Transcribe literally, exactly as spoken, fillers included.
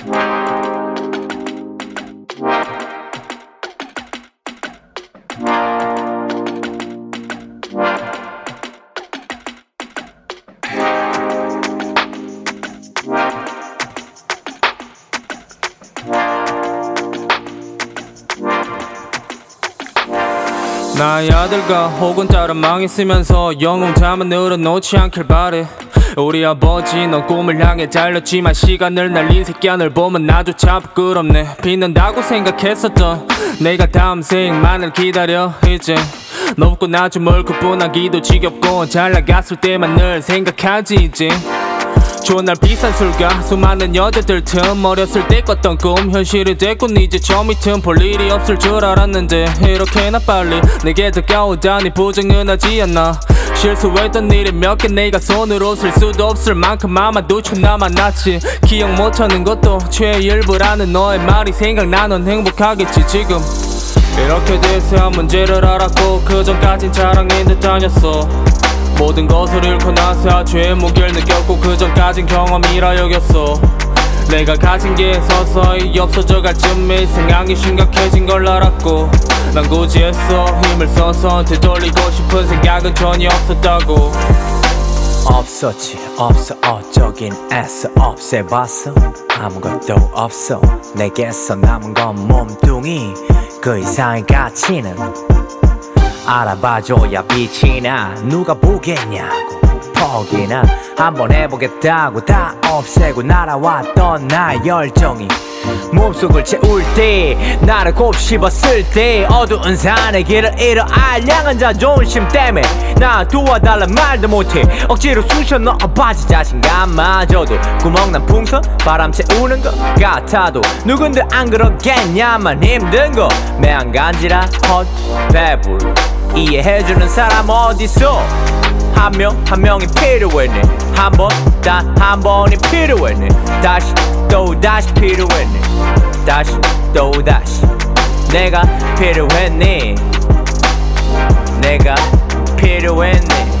나의 아들과 혹은 다른 망했으면서 영웅 담아 늘어놓지 않길 바래. 우리 아버지 넌 꿈을 향해 달렸지만 시간을 날린 새끼야 널 보면 나조차 부끄럽네. 빛난다고 생각했었던 내가 다음 생만을 기다려. 이제 높고 낮은 멀크뿐하기도 지겹고 잘 나갔을 때만 늘 생각하지. 이제 좋은 날 비싼 술과 수많은 여자들 틈 어렸을 때 꿨던 꿈 현실이 됐군. 이제 저 밑은 볼 일이 없을 줄 알았는데 이렇게나 빨리 내게 다가오다니 부정은 하지 않나. 실수했던 일이 몇 개 내가 손으로 쓸 수도 없을 만큼 아마도 나 만났지. 기억 못하는 것도 죄의 일부라는 너의 말이 생각나. 넌 행복하겠지 지금. 이렇게 대세한 문제를 알았고 그 전까진 자랑인 듯 다녔어. 모든 것을 잃고 나서 죄의 무게를 느꼈고 그 전까진 경험이라 여겼어. 내가 가진 게 서서히 없어져갈 쯤에 상황이 심각해진 걸 알았고 난 굳이 애써 힘을 써서 되돌리고 싶은 생각은 전혀 없었다고. 없었지 없어 어쩌긴 애써 없애봤어 아무것도 없어 내게서 남은 건 몸뚱이 그 이상의 가치는 알아봐줘야 빛이 나. 누가 보겠냐고 포기나 한번 해보겠다고 다 없애고 날아왔던 나의 열정이 몸속을 채울 때 나를 곱씹었을 때 어두운 산의 길을 잃어 알량한 자존심 때문에 나 도와달란 말도 못해 억지로 쑤셔 넣어 바지 자신감마저도 구멍난 풍선 바람 채우는 것 같아도 누군들 안 그러겠냐만 힘든 거 매한 간지라 헛 배불 이해해주는 사람 어딨어. 한 명 한 명이 필요했네. 한 번 단 한 번이 필요했네. 다시 또 다시 필요했네. 다시 또 다시 내가 필요했네. 내가 필요했네.